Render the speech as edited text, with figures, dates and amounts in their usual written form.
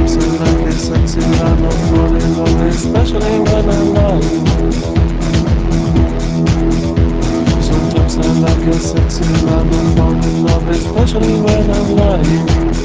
I like it sexy, I don't fall in love, especially when I lie. Sometimes I like it sexy, I don't fall in love, especially when I'm lying.